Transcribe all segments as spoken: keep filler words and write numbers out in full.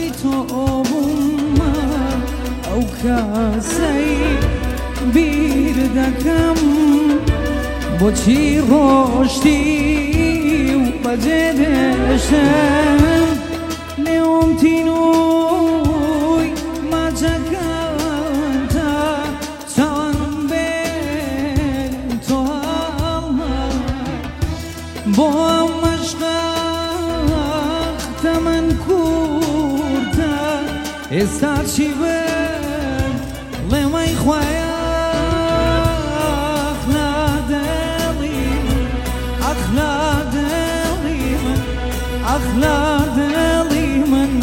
بەدڵی تۆ بوومە ئەو کەسەی بیر دەکەم بۆچی ڕۆشتی و بەجێ دێشەم لێوم تینووی ماچەکانتە چاوان بێن تۆ بۆ مەشقە تەمەن کوورتە ئێستا چی بن لێمەی خوایە أخلا دلي من أخلا دلي من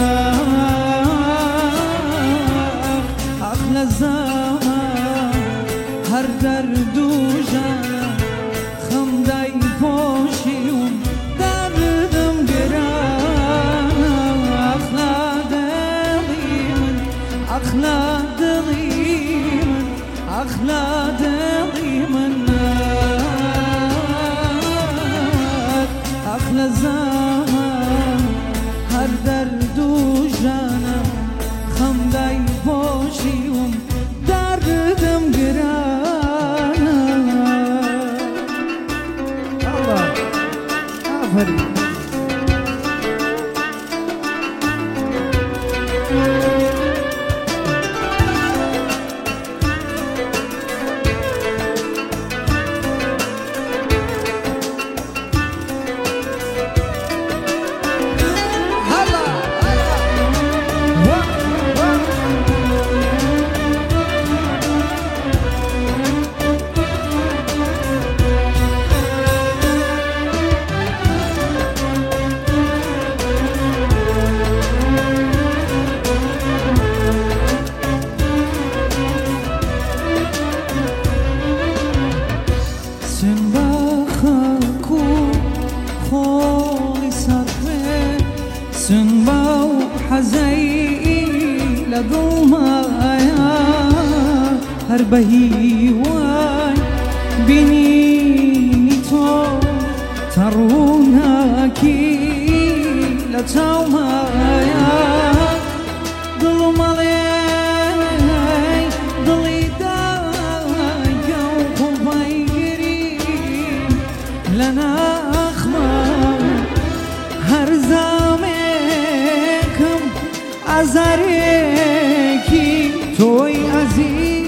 أخلا زمان هر درد و جانا خم دای پوشیم دردم گران أخلا دلي من أخلا دلي من أخلا دلي من أخلا زمان هر درد و جانم خم دای پوشیم دردم گرانم الله آفرین سنبا و حەزەی لە دڵمایە هەر بە هیوای بینینی تۆ تەڕووناکی لە چاومایە دڵمەڵێی دڵی دایکە و قوڵبای گری لە ناخما هەر زامێکم ئازارێکی تۆی عەزیز